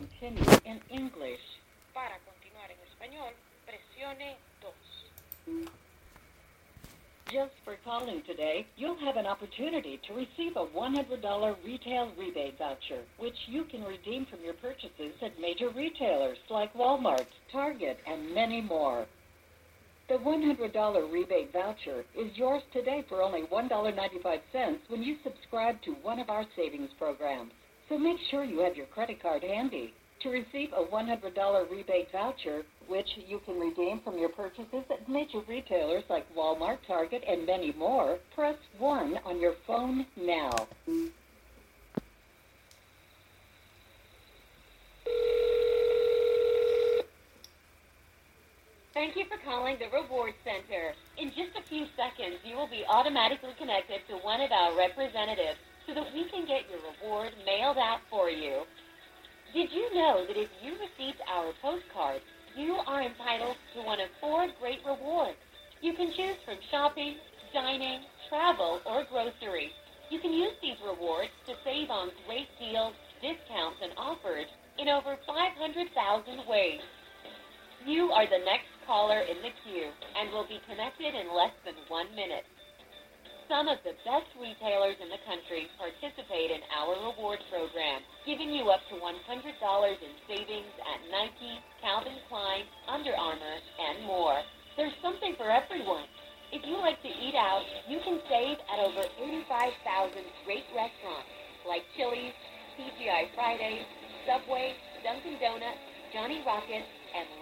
continue in English. Para continuar en español, presione 2. Just for calling today, you'll have an opportunity to receive a $100 retail rebate voucher, which you can redeem from your purchases at major retailers like Walmart, Target, and many more. The $100 rebate voucher is yours today for only $1.95 when you subscribe to one of our savings programs. So make sure you have your credit card handy. To receive a $100 rebate voucher, which you can redeem from your purchases at major retailers like Walmart, Target, and many more, press 1 on your phone now. Thank you for calling the Reward Center. In just a few seconds, you will be automatically connected to one of our representatives so that we can get your reward mailed out for you. Did you know that if you received our postcard, you are entitled to one of 4 great rewards? You can choose from shopping, dining, travel, or groceries. You can use these rewards to save on great deals, discounts, and offers in over 500,000 ways. You are the next caller in the queue and will be connected in less than 1 minute. Some of the best retailers in the country participate in our reward program, giving you up to $100 in savings at Nike, Calvin Klein, Under Armour, and more. There's something for everyone. If you like to eat out, you can save at over 85,000 great restaurants like Chili's, TGI Fridays, Subway, Dunkin' Donuts, Johnny Rockets, and